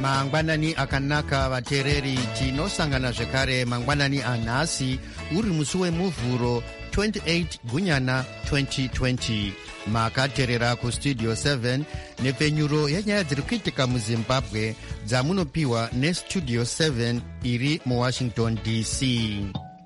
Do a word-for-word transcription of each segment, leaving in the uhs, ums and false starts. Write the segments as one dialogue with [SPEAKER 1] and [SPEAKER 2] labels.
[SPEAKER 1] mangwanani akanaka vateereri, tinosangana zvekare mangwanani anhasi uri musi wemuvhuro twenty-eight gunyana twenty twenty. makateerera kustudio seven nepfenyuro yenyaya dziri kuitika muzimbabwe dzamunopiwa nestudio seven iri muwashington D C.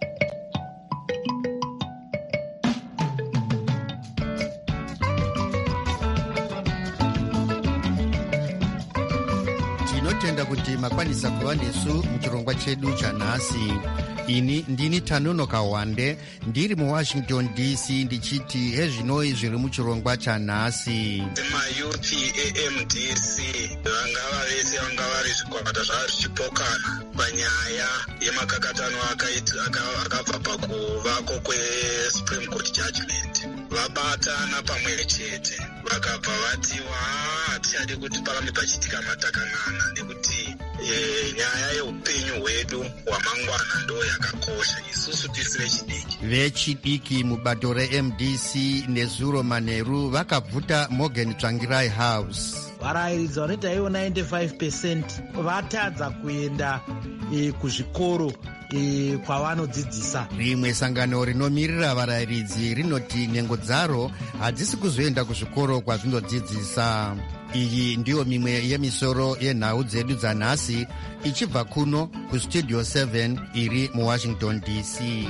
[SPEAKER 1] tinotenda kuti makwanisa kuva nesu muchirongwa chedu chanhasi. ini ndini Tanonoka Wande ndiri muwashington D C ndichiti hezvinoi zviri muchirongwa chanhasi.
[SPEAKER 2] mayuthi e-M D C vangava vese vanga vari zvikwata zvava zvichipokana panyaya yemakakatano akabva pakuvako kweSupreme Court Judgment. Vabatana pamwe chete vakabva vatiwa hatichadi kuti parambe pachiitika matakanana nekuti e, nyaya yeupenyu hwedu hwamangwana ndo yakakosha isusu tisi vechidiki.
[SPEAKER 1] Vechidiki mubato re-M D C nezuro manheru vakabvuta Morgan Tsvangirai House.
[SPEAKER 3] Varayiridzi vanoita ivo ninety-five percent vatadza kuenda e, kuzvikoro e, kwavanodzidzisa.
[SPEAKER 1] Rimwe sangano rinomirira varayiridzi rinoti nhengo dzaro hadzisi kuzoenda kuzvikoro kwazvinodzidzisa. Iyi ndiyo mimwe yemisoro yenhau dzedu dzanhasi ichibva kuno kustudio seven iri muwashington D C.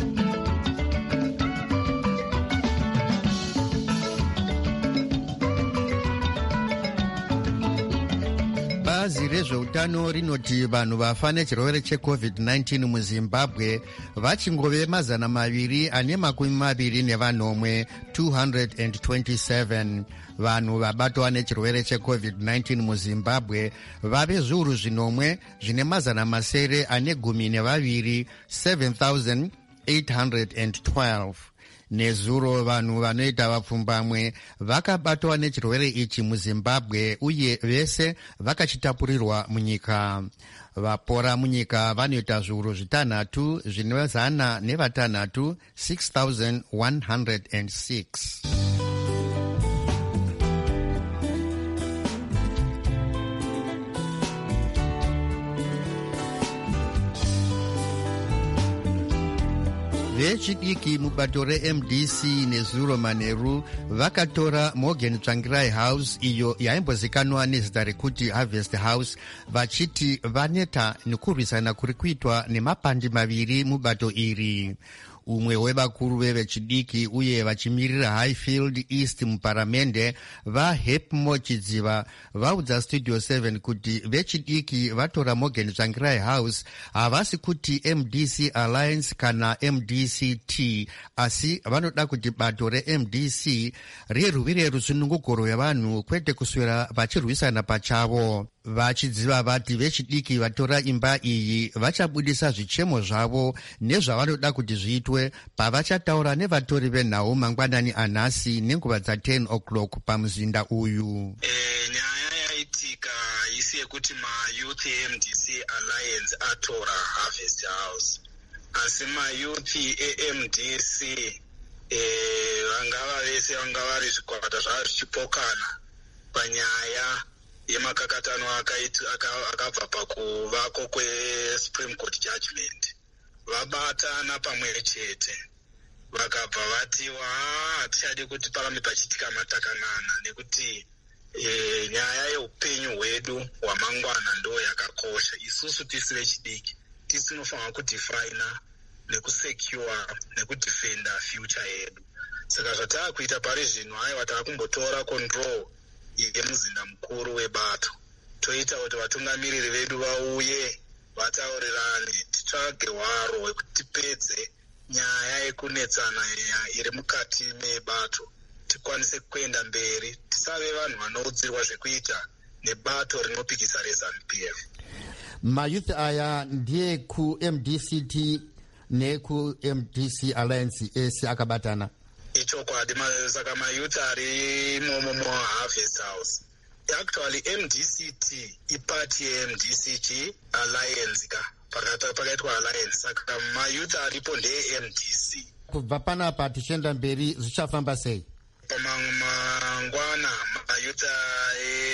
[SPEAKER 1] bazi rezveutano rinoti vanhu vafa nechirwere checovid nineteen muzimbabwe vachingove mazana maviri ane makumi maviri nevanomwe two hundred twenty-seven. vanhu vabatwa nechirwere checovid nineteen muzimbabwe vave zviuru zvinomwe zvine mazana masere ane gumi nevaviri seven thousand eight hundred twelve. nezuro vanhu vanoita vapfumbamwe vakabatwa nechirwere ichi muzimbabwe uye vese vakachitapurirwa munyika. vapora munyika vanoita zviuru zvitanhatu zvine zana nevatanhatu six thousand one hundred six. vechidiki mubato re-M D C nezuro manheru vakatora Morgan Tsvangirai House iyo yaimbozikanwa nezita rekuti Harvest House vachiti vaneta nekurwisana kuri kuitwa nemapandi maviri mubato iri. umwe wevakuru vevechidiki uye vachimirira Highfield East muparamende vaHepmo Chidziva vaudza Studio seven kuti vechidiki vatora Morgan Tsvangirai House havasi kuti M D C Alliance kana M D C T, asi vanoda kuti bato re-M D C rirwire rusunungugoro yavanhu kwete kuswera vachirwisana pachavo. vachidziva vati vechidiki vatora imba iyi vachabudisa zvichemo zvavo nezvavanoda kuti zviitwe pavachataura nevatori venhau mangwanani anhasi nenguva dza-ten o'clock pamuzinda uyu.
[SPEAKER 2] E, nyaya yaitika isi yekuti mayuthi e-M D C Alliance atora Harvest House, asi mayuthi e-M D C e, vangava vese vanga vari zvikwata zvava zvichipokana panyaya yemakakatano akabva pakuvako kweSupreme Court Judgment. Vabatana pamwe chete vakabva vatiwa hatichadi kuti parambe pachiitika matakanana nekuti e, nyaya yeupenyu hwedu hwamangwana ndo yakakosha isusu tisi vechidiki tisinofanira kudifaina nekusecure nekudefenda future yedu. saka zvatava kuita pari zvino aiwa tava kumbotora control yemuzinda mukuru webato toita kuti vatungamiriri vedu vauye vataurirane titsvage hwaro hwekuti tipedze nyaya yekunetsana iri mukati mebato tikwanise kuenda mberi tisave vanhu vanoudzirwa zvekuita nebato rinopikisa reZANU P F.
[SPEAKER 1] mayuthi aya ndiye ku-M D C T neku-M D C Alliance ese akabatana.
[SPEAKER 2] ichokwadi saka mayuthi ari imomo muHarvest House. Actually M D C T ipati ye-M D C T Alliance ka pakaitwa Alliance, saka mayuthi aripo ndeye-M D C.
[SPEAKER 1] kubva panapa tichienda mberi zvichafamba sei?
[SPEAKER 2] pamangwana mayuthi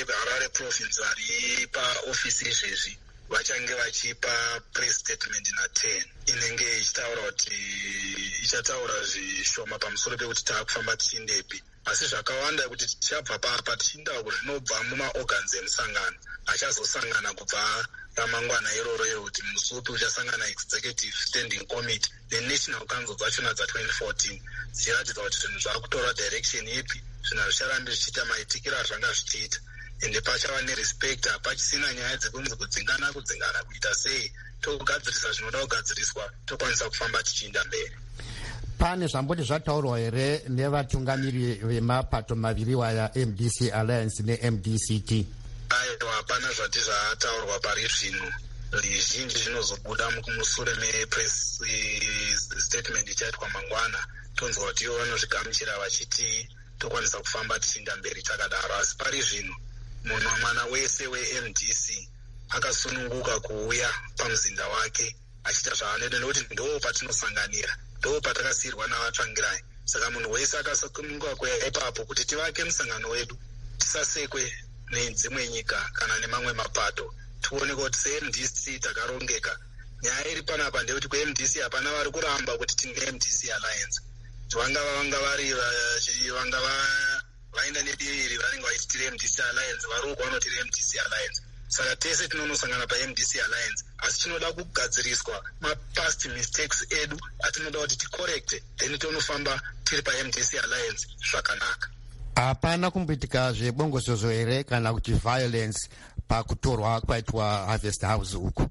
[SPEAKER 2] veharare province vari paofisi izvezvi vachange vachipa press statement naten inenge ichitaura kuti ichataura zvishoma pamusoro pekuti taakufamba tichindepi, asi zvakawanda kuti tichabva papa tichinda kuzvinobva mumaorgans emusangano achazosangana kubva ramangwana iroro iro kuti musupi uchasangana executive standing committee nenational council dzachona dza2014 dzichiratidza kuti zvinhu zvakutora direction ipi, zvinhu hazvicharambi zvichiita maitikiro azvanga zvichiita, ende pachava nerespect, hapachisina nyaya dzekunzi kudzingana kudzingana kuita sei, togadzirisa zvinoda kugadziriswa tokwanisa kufamba tichienda mberi.
[SPEAKER 1] Pane zvamboti zvataurwa here nevatungamiri vemapato maviri waya M D C Alliance ne-M D C T?
[SPEAKER 2] Aiwa, hapana zvati zvataurwa pari zvino. Zvizhinji zvinozobuda mumusure mepress statement ichaitwa mangwana, tonzwa kuti ivo vanozvigamuchira vachiti tokwanisa kufamba tichienda mberi takadaro, asi pari zvino munhu mwana wese we-M D C akasununguka kuuya pamuzinda wake achiita zvaanoita, nekuti ndo patinosanganira, ndo patakasiyirwa navatsvangirai. Saka munhu wese akasununguka kuuya ipapo kuti tivake musangano wedu, tisasekwe nedzimwe nyika kana nemamwe mapato, tione kuti se-M D C takarongeka. Nyaya iri panapa ndekuti ku-M D C hapana vari kuramba kuti tinge M D C Alliance, vangava vanga vari vangava vaenda nedivi iri vanenge vachitira M D C Alliance, varoko vanotira M D C Alliance. Saka tese tinonosangana pa-M D C Alliance, asi tinoda kugadziriswa ma-past mistakes edu atinoda kuti ticorrecte, then tonofamba tiri pa-M D C Alliance zvakanaka.
[SPEAKER 1] Hapana kumboitika zvebongozozo here kana kuti violence pakutorwa kwaitwa Harvest House uku?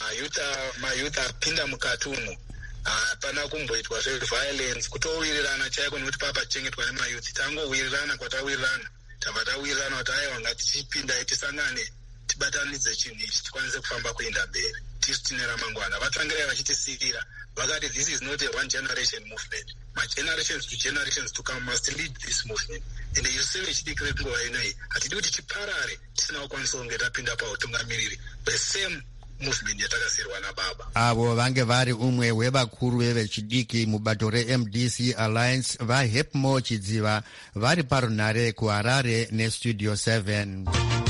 [SPEAKER 2] Mayouth apinda mukati umo, hapana kumboitwa zveviolence, kutowirirana chaiko, nekuti papa chengetwa nemayouth. Tangowirirana kwatawirirana, tabva tawirirana kuti aiwa ngatichipinda tisangane tibatanidze chinhu ichi tikwanise kufamba kuenda mberi tisu tine ramangwana. Vatsangirai vachitisirira vakati this is not a one generation movement, ma generations to generations to come must lead this movement, and isu vechidikire nguva inoi hatidi kuti tiparare tisina kukwanisa kunge tapinda pautungamiriri the same movement yatakasiyirwa nababa.
[SPEAKER 1] Avo vange vari umwe wevakuru vevechidiki mubato re-M D C Alliance vaHepmo Chidziva vari parunare kuHarare neStudio seven.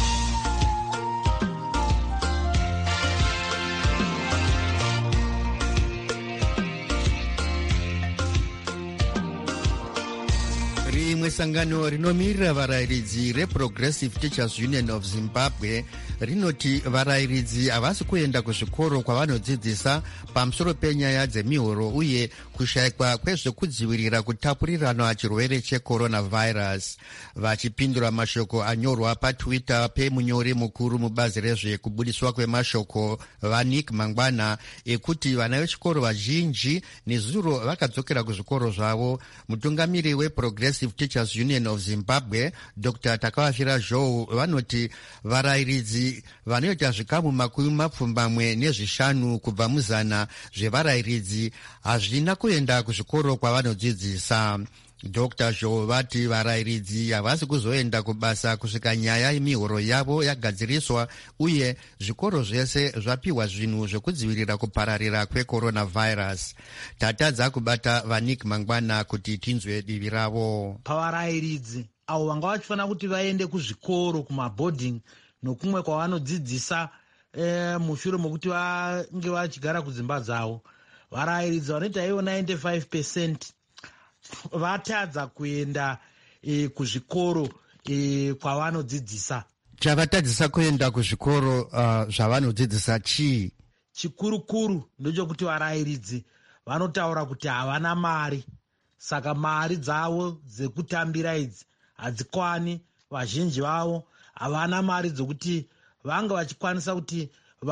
[SPEAKER 1] Rimwe sangano rinomirira varayiridzi reProgressive Teachers Union of Zimbabwe rinoti varayiridzi havasi kuenda kuzvikoro kwavanodzidzisa pamusoro penyaya dzemihoro uye kushayikwa kwezvekudzivirira kutapurirana chirwere checoronavirus. Vachipindura mashoko anyorwa patwitter pemunyori mukuru mubazi rezvekubudiswa kwemashoko vaNick Mangwana ekuti vana vechikoro vazhinji nezuro vakadzokera kuzvikoro zvavo, mutungamiri weProgressive Teachers Union of Zimbabwe Doctor Takavashira Joe vanoti varayiridzi vanoita zvikamu makumi mapfumbamwe nezvishanu kubva muzana zvevarayiridzi hazvina kuenda kuzvikoro kwavanodzidzisa. Doctor Joe vati varayiridzi havasi kuzoenda kubasa kusvika nyaya yemihoro yavo yagadziriswa uye zvikoro zvese zvapiwa zvinhu zvekudzivirira kupararira kwecoronavirus. Tatadza kubata vaNick Mangwana kuti tinzwe divi ravo.
[SPEAKER 3] Pavarayiridzi avo vanga vachifanira kuti vaende kuzvikoro kumaboarding nokumwe kwavanodzidzisa eh, mushure mokuti vange vachigara kudzimba dzavo, varayiridzi vanoita ivo ninety-five percent vatadza kuenda e, kuzvikoro e, kwavanodzidzisa.
[SPEAKER 1] Chavatadzisa kuenda kuzvikoro uh, zvavanodzidzisa chii?
[SPEAKER 3] Chikurukuru ndechekuti varayiridzi vanotaura kuti havana mari, saka mari dzavo dzekutambira idzi hadzikwani. Vazhinji vavo havana mari dzokuti vanga vachikwanisa kuti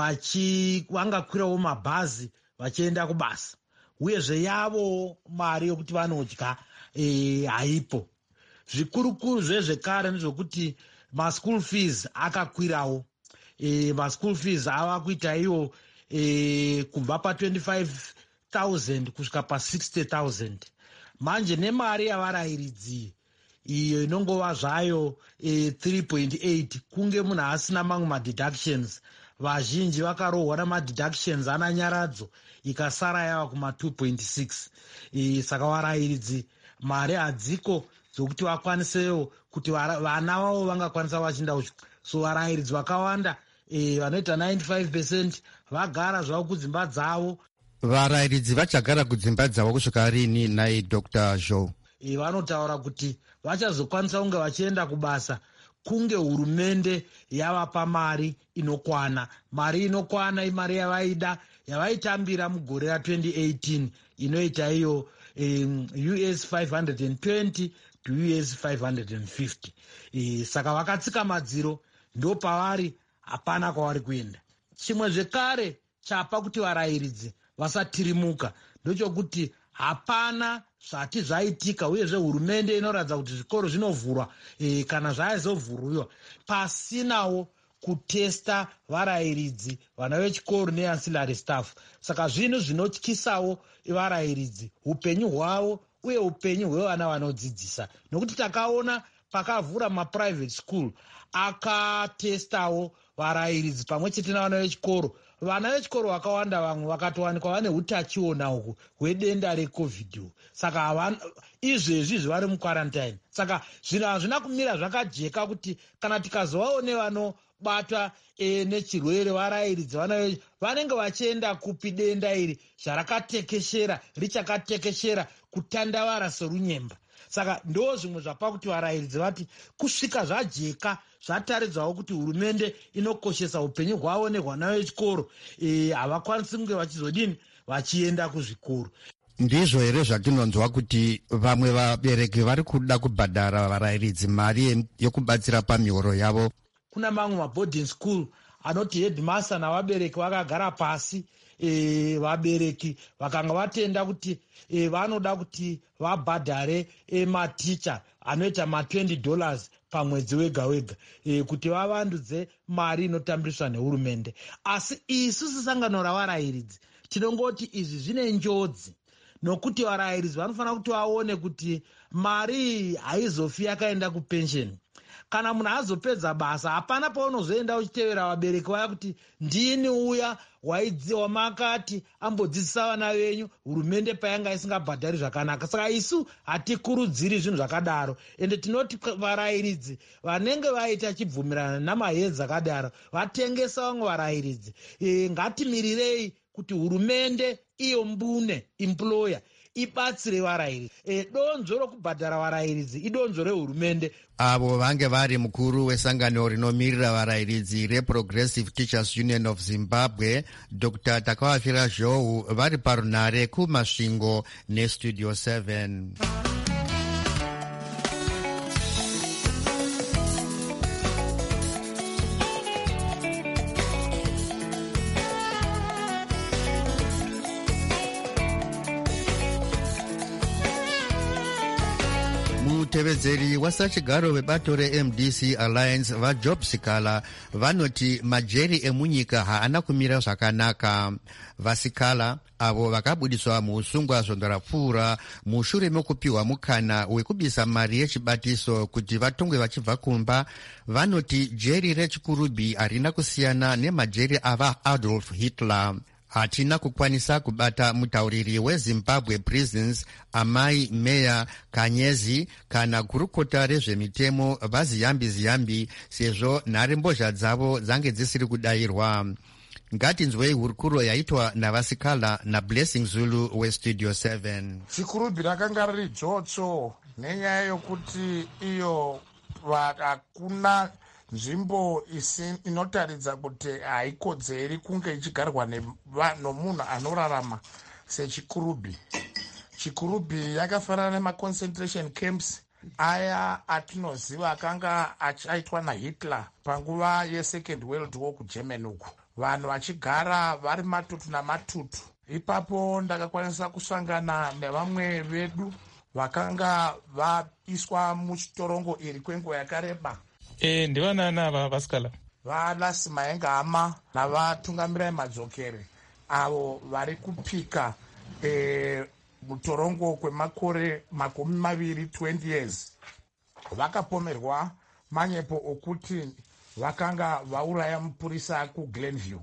[SPEAKER 3] vangakwirawo mabhazi vachienda kubasa, uyezve yavo mari yokuti vanodya e, haipo. Zvikurukuru zvezvekare ndezvekuti maschool fees akakwirawo. E, maschool fees ava kuita iwo e, kubva pa25 thousand kusvika pa60 thousand. Manje nemari yavarayiridzi iyo inongova zvayo e, three point eight kunge munhu asina mamwe madeductions, vazhinji vakarohwa namadeductions ananyaradzo ikasara yava kuma two point six. E, saka varayiridzi mari hadziko dzokuti vakwanisewo kuti vana vavo vangakwanisa vachienda kuchikoro. So varayiridzi vakawanda vanoita ninety-five percent vagara zvavo kudzimba dzavo.
[SPEAKER 1] Varayiridzi vachagara kudzimba dzavo kusvika rini nai Doctor Joe?
[SPEAKER 3] Vanotaura kuti vachazokwanisa kunge vachienda kubasa kunge hurumende yavapa mari inokwana. Mari inokwana imari yavaida yavaitambira mugore ra-twenty eighteen inoita iyo um, U S five hundred twenty to U S five hundred fifty. E, saka vakatsika madziro ndo pavari hapana kwavari kuenda. Chimwe zvekare chapa kuti varayiridzi vasatirimuka ndochokuti hapana zvati zvaitika uyezve hurumende inoratidza kuti zvikoro zvinovhurwa e, kana zvaizovhurwa pasinawo kutesta varayiridzi vana vechikoro neancillary staff. Saka zvinhu zvinotyisawo varayiridzi, upenyu hwavo uye upenyu hwevana vanodzidzisa, nokuti takaona pakavhura maprivate school akatestawo varayiridzi pamwe chete navana vechikoro. Vana vechikoro vakawanda vamwe vakatowanikwa vane utachiona uku hwedenda recovid. Saka izvezvi zvari mukwarantine. Saka zvinhu hazvina kumira zvakajeka kuti kana tikazovawo nevanobatwa e, nechirwere varayiridzi vana vanenge vachienda kupi denda iri zvarakatekeshera richakatekeshera kutandavara serunyemba. Saka ndo zvimwe zvapa kuti varayiridzi vati kusvika zvajeka zvataridzwawo kuti hurumende inokoshesa upenyu hwavo nehwana vechikoro havakwanisi kunge vachizodini vachienda kuzvikoro.
[SPEAKER 1] Ndizvo here zvatinonzwa kuti vamwe vabereki vari kuda kubhadhara varayiridzi mari yokubatsira pamihoro yavo.
[SPEAKER 3] Kuna mamwe maboarding school anoti headmaster navabereki vakagara pasi. E, vabereki vakanga vatenda kuti e, vanoda kuti vabhadhare e, maticha anoita ma-twenty dollars pamwedzi wega wega e, kuti vavandudze mari inotambiriswa nehurumende. Asi isu sesangano ravarayiridzi tinongoti izvi zvine njodzi, nokuti varayiridzi vanofanira kuti vaone kuti mari haizofi yakaenda kupensheni. Kana munhu azopedza basa hapana paunozoenda uchitevera vabereki vaya kuti ndini uya wamakati ambodzidzisa vana venyu hurumende payanga isingabhadhari zvakanaka. Saka isu hatikurudziri zvinhu zvakadaro, ende tinoti varayiridzi vanenge vaita chibvumirana namahedzi akadaro vatengesa vamwe varayiridzi. E, ngatimirirei kuti hurumende iyo mbune employer ibatsire varayiridzi. E, donzvo rokubhadhara varayiridzi idonzvo rehurumende.
[SPEAKER 1] Avo vange vari mukuru wesangano rinomirira varayiridzi reProgressive Teachers Union of Zimbabwe, Doctor Takawafira Joe, vari parunare kumasvingo nestudio seven. Mutevedzeri wasachigaro vebato reM D C Alliance vaJob Sikala vanoti majeri emunyika haana kumira zvakanaka. Vasikala avo vakabudiswa muusungwa zvondorapfuura mushure mekupiwa mukana wekubisa mari yechibatiso kuti vatongwe vachibva kumba, vanoti jeri rechikurubi harina kusiyana nemajeri ava Adolf Hitler. Hatina kukwanisa kubata mutauriri weZimbabwe Prisons Amai Meya Kanyezi kana gurukota rezvemitemo vaziyambi ziyambi sezvo nhare mbozha dzavo dzange dzisiri kudayirwa. Ngatinzwei hurukuro yaitwa navasikala naBlessing Zulu westudio seven.
[SPEAKER 4] Chikurubi rakanga riri dzotso nenyaya yokuti iyo hakuna nzvimbo inotaridza kuti haikodzeri kunge ichigarwa nomunhu anorarama sechikurubi. Chikurubi yakafanana nemaconcentration camps aya atinoziva akanga achaitwa naHitler panguva yeSecond World War kuGermany uku, vanhu vachigara vari matutu namatutu. Ipapo ndakakwanisa kusangana nevamwe vedu vakanga vaiswa muchitorongo iri kwenguva yakareba.
[SPEAKER 5] E, ndivanana ava vasikala
[SPEAKER 4] valasi maengama navatungamira madzokere avo vari kupika e, mutorongo kwemakore makumi maviri twenty years vakapomerwa manyepo okuti vakanga vauraya mupurisa kuGlenview.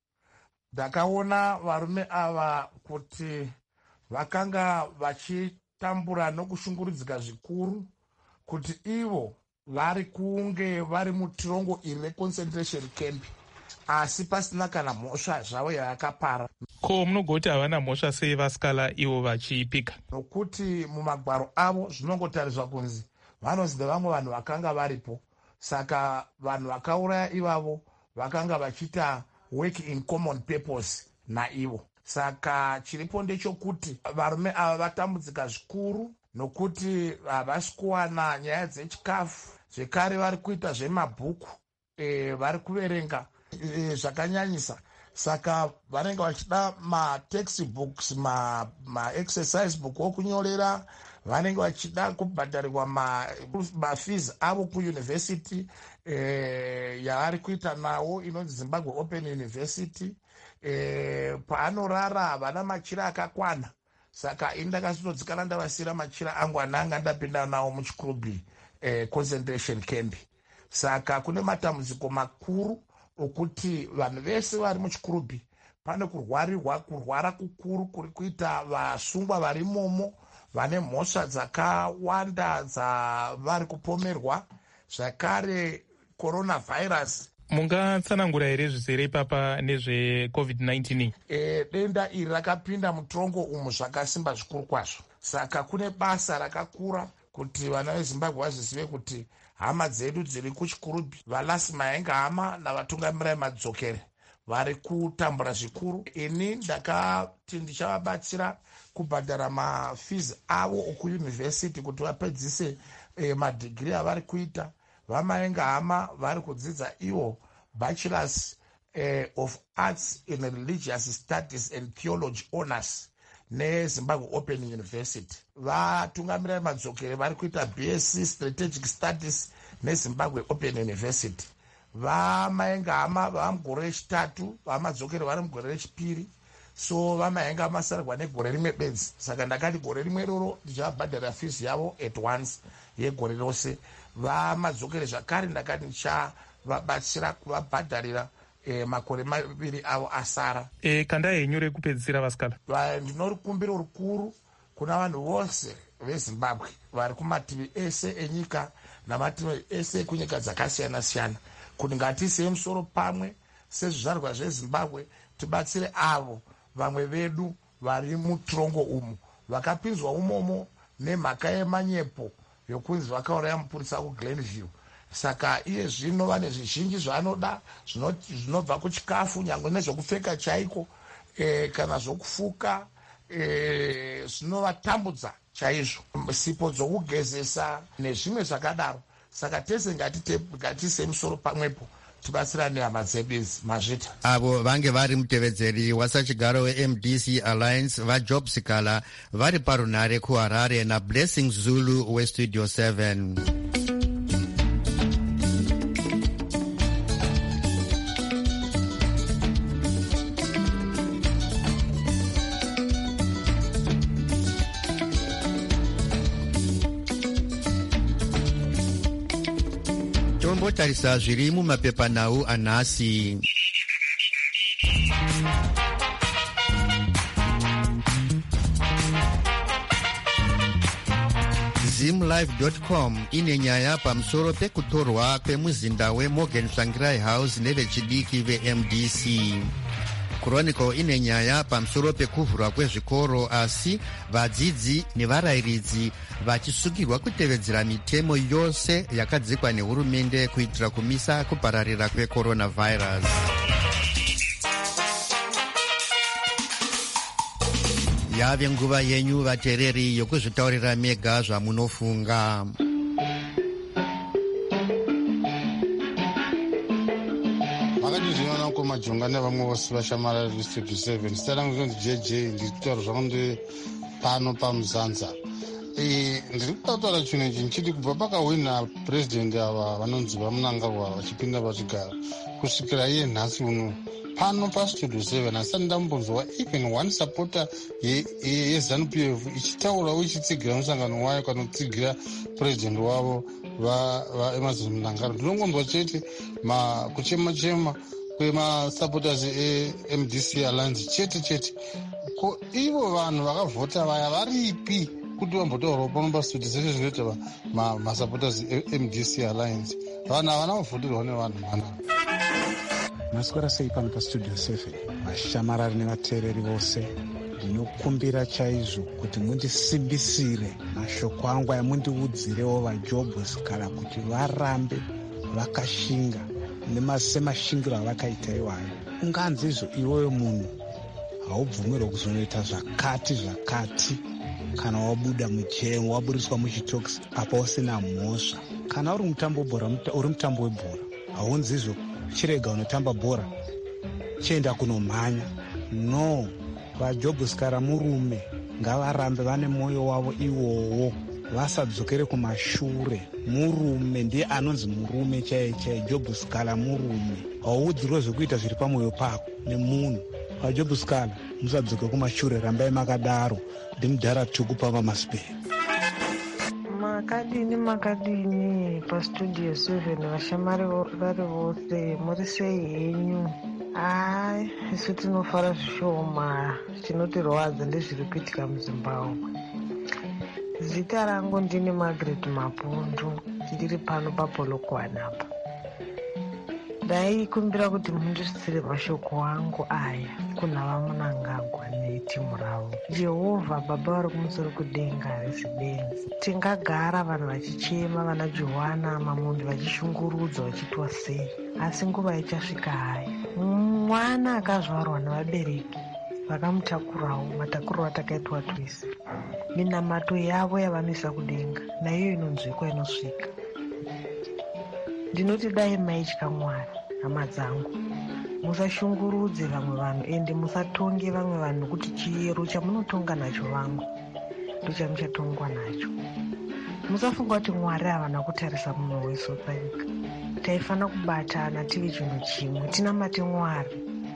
[SPEAKER 4] Ndakaona varume ava kuti vakanga vachitambura nokushungurudzika zvikuru kuti ivo vari kunge vari mutirongo iri reconcentration camp asi pasina kana mhosva zvavo yavakapara.
[SPEAKER 5] Ko munogoti havana mhosva sei Vaskala ivo vachipika?
[SPEAKER 4] Nokuti mumagwaro avo zvinongotariswa kunzi vanonzi nevamwe vanhu vakanga varipo, saka vanhu vakauraya ivavo vakanga vachiita work in common purpose naivo. Saka chiripo ndechokuti varume ava vatambudzika zvikuru nokuti havasi kuwana nyaya dzechikafu, zvekare vari kuita zvemabhuku, e, vari kuverenga e, zvakanyanyisa. Saka vanenge vachida matextbooks, maexercise ma book okunyorera, vanenge vachida kubhadharirwa mafees ma avo kuyunivhesiti e, yavari kuita nawo inonzi Zimbabwe Open University. E, paanorara havana machira akakwana, saka ini ndakasitodzikana ndavasira machira angu ananga ndapinda nawo muchikurubhi e, concentration camp. Saka kune matambudziko makuru okuti vanhu vese vari muchikurubhi pane kurwarirwa kurwara kukuru kuri kuita vasungwa vari momo vane mhosva dzakawanda dzavari kupomerwa, zvakare coronavirus.
[SPEAKER 5] Mungatsanangura here zvizere ipapa nezvecovid nineteen?
[SPEAKER 4] E, denda iri rakapinda mutorongo umu zvakasimba zvikuru kwazvo, saka kune basa rakakura kuti vana vezimbabwe vazvizive kuti hama dzedu dziri kuchikurubhi, valasi maenga hama navatungamirai madzokere vari kutambura zvikuru. Ini ndakati ndichavabatsira kubhadhara mafees avo okuyunivhesiti kuti vapedzise e, madhigiri avari kuita. Vamaenga hama vari kudzidza ivo bachelors eh, of arts in religious studies and theology honors neZimbabwe Open University. Vatungamirai madzokere vari kuita B S c strategic studies neZimbabwe Open University. Vamaenga hama vava mugore rechitatu, vamadzokere vari mugore rechipiri. So vamaenga masarigwa negore rimwe bedzi, saka ndakati gore rimwe roro ndichavabhadhara fees yavo at once yegore rose. Vamadzokere zvakare ndakati ndichavabatsira kuvabhadharira e, makore maviri avo asara.
[SPEAKER 5] E, kanda henyu rekupedzisira Vaskala?
[SPEAKER 4] Ndinorikumbiro rukuru kuna vanhu vose veZimbabwe vari kumativi ese enyika namativi ese ekunyika dzakasiyana siyana kuti ngatiisei musoro pamwe sezvizvarwa zveZimbabwe tibatsire avo vamwe vedu vari mutirongo umu vakapinzwa umomo nemhaka yemanyepo yokunzi vakauraya mupurisa kuGlenview. Saka iye zvino vane zvizhinji zvanoda zvinobva kuchikafu, nyangwe nezvokupfeka chaiko e, kana zvokufuka e, zvinovatambudza chaizvo, sipo dzokugezesa nezvimwe zvakadaro. Saka tese ngatiise musoro pamwepo tibatsirane hama dzedu idzi mazvita.
[SPEAKER 1] Avo vange vari mutevedzeri wasachigaro weM D C Alliance vaJob Sikala vari parunhare kuHarare naBlessing Zulu weStudio seven. Tombotarisa zviri mumapepanhau anhasi. Zimlive dot com ine nyaya pamusoro pekutorwa kwemuzinda weMorgan Tsvangirai House nevechidiki veM D C. Chronicle ine nyaya pamusoro pekuvhurwa kwezvikoro asi vadzidzi nevarayiridzi vachisungirwa kutevedzera mitemo yose yakadzikwa nehurumende kuitira kumisa kupararira kwecoronavirus. Yave nguva yenyu vateereri yokuzvitaurira mega zvamunofunga.
[SPEAKER 6] Makatizvinona kumajonga nevamwe vose vashamara veStudio seven. Zita rangu rinonzi J J, ndiri kutaura zvangu ndiri pano paMuzanza. Ndiri kutaura chinhu ichi nchiti kubva pakahwina purezidendi ava vanonzi vamunangagwa vachipinda vachigara kusvikira iye nhasi uno pano paStudio seven asati ndambonzwa even one supporter yeZANU P F ichitaurawo ichitsigira musangano wayo kana kutsigira purezidendi wavo vaEmmerson Mnangagwa. Ndinongonzwa chete kuchema chema kwemasupporters eM D C Alliance chete chete. Ko ivo vanhu vakavhota vaya varipi kuti vambotaurawo pano pastudio zveshe zvinoita masupporters M D C Alliance. Vanhu havana kuvhutirwa nevanhu mana.
[SPEAKER 7] Maswera sei pano pastudio seven, vashamarari nevateereri vose, ndinokumbira chaizvo kuti mundisimbisire mashoko angu aya, mundiudzirewo vaJobs kana kuti varambe vakashinga semashingira avakaita iwayo. Unganzi izvo iwewe munhu haubvumirwa kuzonoita zvakati zvakati kana wabuda muchengo, waburiswa muchitokisi apa usina mhosva. Kana uri mutambo bhora, uri mutambo webhora, haunzi izvo chirega unotamba bhora chienda kunomhanya. No, vaJobs kara murume ngavarambe vane mwoyo wavo iwowo, vasadzokere kumashure. Murume ndiye anonzi murume chaiye chaiye. Jobs kala murume, hauudzirwe zvekuita zviri pamwoyo pako nemunhu. VaJobs kala musadzoke kumashure, rambai makadaro. Ndimudhara tuku pava masiperi.
[SPEAKER 8] Makadini makadini pastudio seven, vashamari vari vose muri sei henyu? Hai, isu tinofara zvishoma. Chinotirwadza ndezviri kuitika muZimbabwe. Zita rangu ndini Margaret Mapundu, ndiri pano paPolokwane apa. Ndaikumbira kuti mundisire mashoko angu aya kuna vaMunangagwa netimu ravo. Jehovha Baba vari kumusoro kudenga rezidenzi, tingagara vanhu vachichema, vana Johana Mamundi vachishungurudza vachitwa sei, asi nguva ichasvika hai. Mwana akazvarwa nevabereki vakamutakurawo matakuriro atakaitwa twese, minamato yavo yavanoisa kudenga naiyo inonzwikwa inosvika. Ndinoti dai maitya Mwari, hama dzangu, musashungurudze vamwe vanhu ende musatonge vamwe vanhu, kuti chiyero chamunotonga nacho vangu ndochamuchatongwa nacho. Musafunga kuti Mwari havana kutarisa munhu wese panyika. Taifana kubatana tive chinhu chimwe, tinamate Mwari,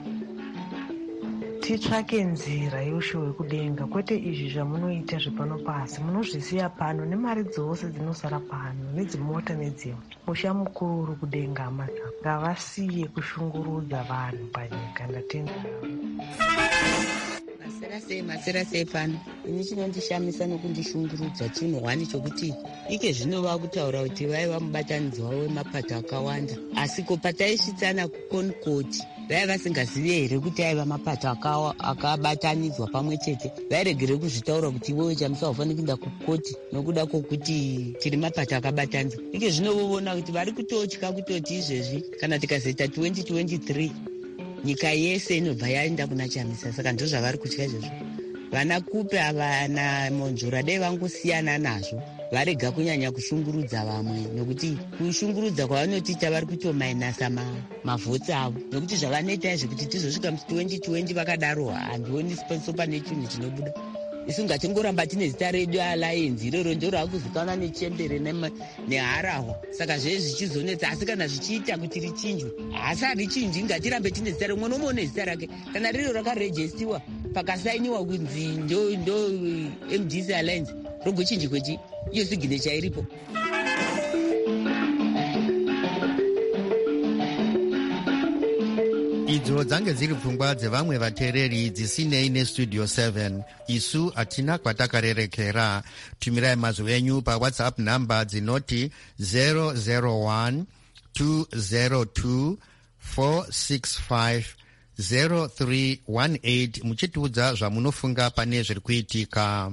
[SPEAKER 8] titsvake nzira yeushe hwekudenga, kwete izvi zvamunoita zvepano pasi. Munozvisiya pano nemari dzose dzinosara pano, nedzimota nedzimwe. Musha mukuru uri kudenga, hama dzangu, ngavasiye kushungurudza vanhu panyika. Ndatenda.
[SPEAKER 9] Masera sei, masera sei pano. Ini chinondishamisa nokundishungurudza chinhwani chokuti ike zvino vakutaura kuti vaiva mubatanidzwa wemapato akawanda, asi ko pataisvitsana kukonikoti vai vasingazivi here kuti aiva mapato akabatanidzwa pamwe chete. Vairegere kuzvitaura kuti iwewe chamusaufani kuenda kukoti nokuda kwokuti tiri mapato akabatanidzwa. Ike zvino voona kuti vari kutotya kutoti izvezvi kana tikazoita twenty twenty-three nyika yese inobva yaenda kuna Chamisa. Saka ndo zvavari kutya izvezvo. Vana Kupe havana Monzvura dai vangosiyana nazvo, varega kunyanya kushungurudza vamwe, nokuti kushungurudza kwavanotiita vari kutomainasa mavhotsi avo, nokuti zvavanoita izvi kuti tizosvika mu twenty twenty vakadaro handioni so pane chinhu chinobuda. Isu ngatingoramba tine zita redu Alliance, iroro ndo rakuzikanwa neChembere neHarahwa. Saka zvezvi zvichizonetsa, asi kana zvichiita kuti richinjwe, hasi harichinji. Ngatirambe tine zita remwe nomwe une zita rake. Kana riro rakarejestiwa pakasainiwa kunzi ndo ndo M D C Alliance, rogochinjwe chi iyo signature iripo.
[SPEAKER 1] idzo dzange dziri pfungwa dzevamwe vateereri dzisinei nestudio seven. Isu hatina kwatakarerekera. Tumirai mazwi enyu pawhatsapp namba dzinoti zero zero one two zero two four six five zero three one eight muchitiudza zvamunofunga pane zviri kuitika.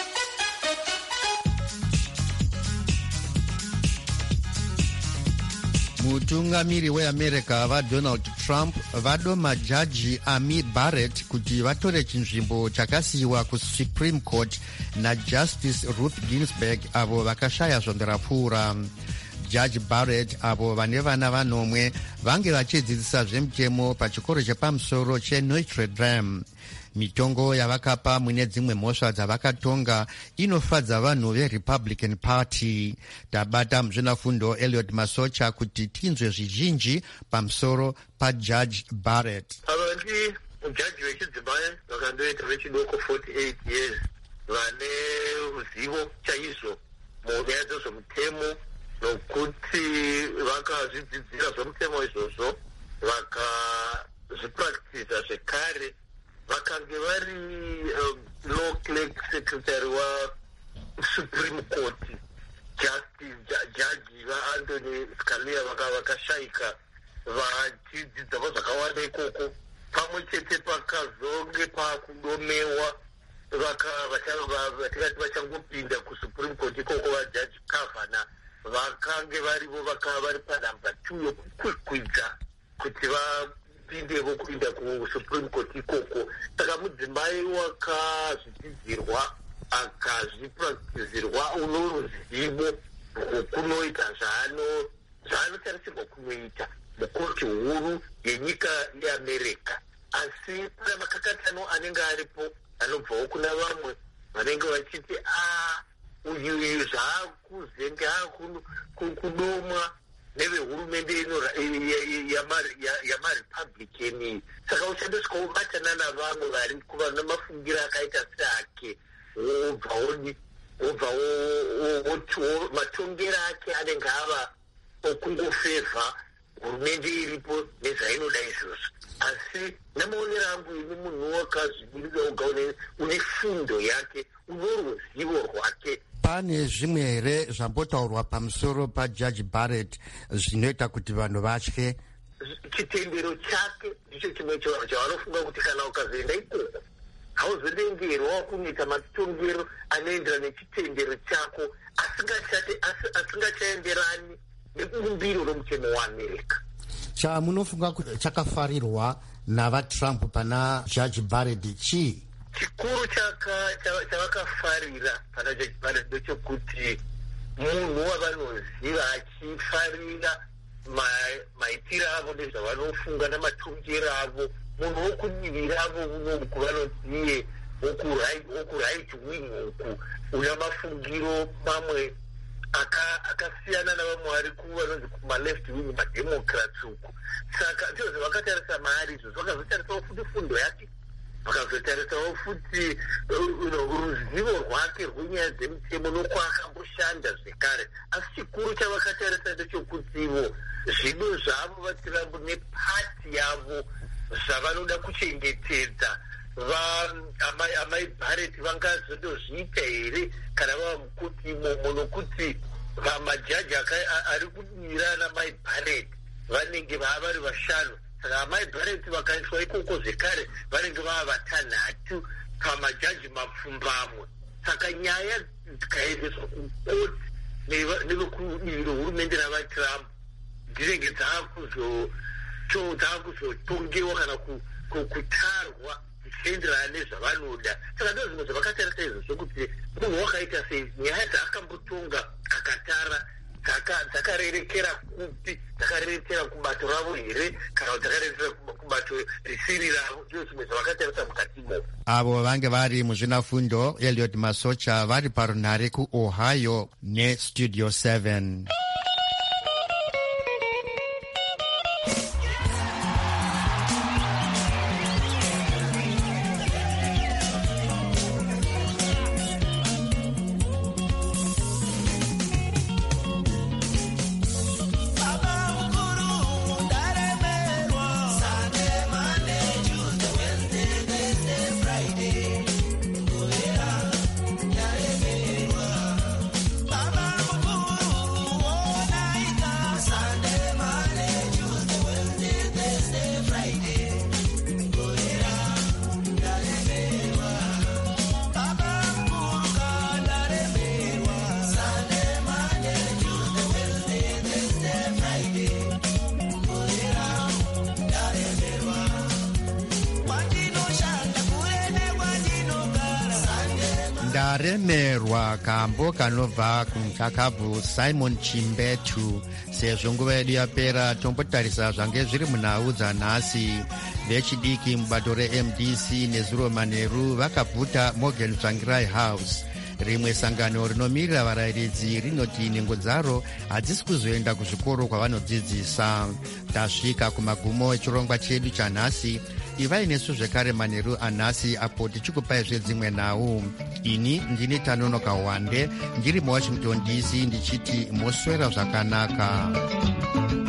[SPEAKER 1] Mutungamiri weAmerica vaDonald Trump vado majaji Amy Barrett kuti vatore chinzvimbo chakasiyiwa kuSupreme Court naJustice Ruth Ginsburg avo vakashaya zvonderapfuura. Judge Barrett avo vane vana vanomwe vange vachidzidzisa zvemutemo pachikoro chepamusoro cheNotre Dame. Mitongo yavakapa mune dzimwe mhosva dzavakatonga inofadza vanhu veRepublican Party. Tabata muzvinafundo Elliot Masocha kuti tinzwe zvizhinji pamusoro paJudge Barrett.
[SPEAKER 10] Avanti mujaji wechidzimai vakandoita vechidoko forty-eight years vane ruzivo chaizvo munyaya dzezvemutemo, nokuti vakazvidzidzira zvemutemo izvozvo vakazvipractiza zvekare. Vakange vari um, law clerk secretary supreme court justice jaji vaanthony scalia vakashayika vachidzidzavo zvakawanda ikoko, pamwe chete pakazonge pakudomewa vatikati vachangopinda kusupreme court ikoko vajaji kavana vakange varivo vakava vari panhamba two yokukwikwidza kuti vapindevo kuinda kusupreme court ikoko. Saka mudzimai wakazvidzidzirwa akazvipraktizirwa uno ruzivo rwokunoita zvaanotarisirwa kunoita mukoti huru yenyika yeamerica. Asi pana makakatano anenge aripo anobvawo kuna vamwe vanenge vachiti a uyu uyu zvaakuzenge akudomwa nevehurumende ino yamarepublican. Saka uchandosvika wobatana navamwe vari kuva namafungira akaita seake, wobvawo wobvawo matongero ake anenge ava okungofevha hurumende iripo nezvainoda izvozvo. Asi namaonero angu ini munhu wakazvimirira oga une fundo yake, uno ruzivo rwake.
[SPEAKER 1] Pane zvimwe here zvambotaurwa pamusoro pajaji Barrett zvinoita kuti vanhu vatye?
[SPEAKER 10] Chitendero chake ndicho chimwe chavanofunga kuti kana ukazoenda ikoko hauzodengerwa kunoita matongero anoenderana nechitendero chako asingachaenderani nebumbiro romutemo waAmerica.
[SPEAKER 1] Chamunofunga kuti chakafarirwa navaTrump pana jaji Barrett chii?
[SPEAKER 10] Chikuru chavakafarira pana jaji Barrett ndechekuti munhu wavanoziva achifarira maitiro avo nezvavanofunga namatongero avo, munhu wokudivira avo uno kuvanoziye wokurit wing uku una mafungiro mamwe akasiyana navamwe vari kuvanonzi kumaleft wing mademocrats uku. Saka ndizvo zvavakatarisa maari izvozvo, vakazotarisawo futi fundo yake, vakazotarisawo futi ruzivo rwake rwenyaya dzemutemo nokwaakakamboshanda zvekare. Asi chikuru chavakatarisa ndechokutivo zvido zvavo vaTrump nepati yavo zvavanoda kuchengetedza amai Barrett vangazondozviita here kana vava mukoti imomo, nokuti vamajaji ari kudira namai Barrett vanenge vava vari vashanu. Saka amai Barrett vakaiswa ikoko zvekare vanenge vava vatanhatu pamajaji mapfumbamwe. Saka nyaya dzikaendeswa kukoti nevekudiro hurumende ravaTrump dzinenge dzaakuzotongewa kana kutarwa zvichienderana nezvavanoda. Saka ndo zvimwe zvavakatarisa izvo zvokuti munhu wakaita sei, nyaya dzaakambotonga akatara dzakarerekera kupi, dzakarerekera kubato ravo here kana kuti dzakarerekera kubato risiri ravo. Ndizvo zvimwe zvavakatarisa mukati imomo.
[SPEAKER 1] Avo vange vari muzvinafundo Eliot Masocha vari parunhare kuOhio neStudio seven. Ndaremerwa kambo kanobva kumutakavu Simon Chimbetu. Sezvo nguva yedu yapera, tombotarisa zvange zviri munhau dzanhasi. Vechidiki mubato reM D C nezuro Maneru vakabvuta Morgan Tsvangirai House. Rimwe sangano rinomirira varayiridzi rinoti nhengo dzaro hadzisi kuzoenda kuzvikoro kwavanodzidzisa. Tasvika kumagumo echirongwa chedu chanhasi. Ivai nesu zvekare Maneru anhasi apo tichikupaizve dzimwe nhau. Ini ndini Tanonoka Wande ndiri muWashington D C ndichiti moswera zvakanaka.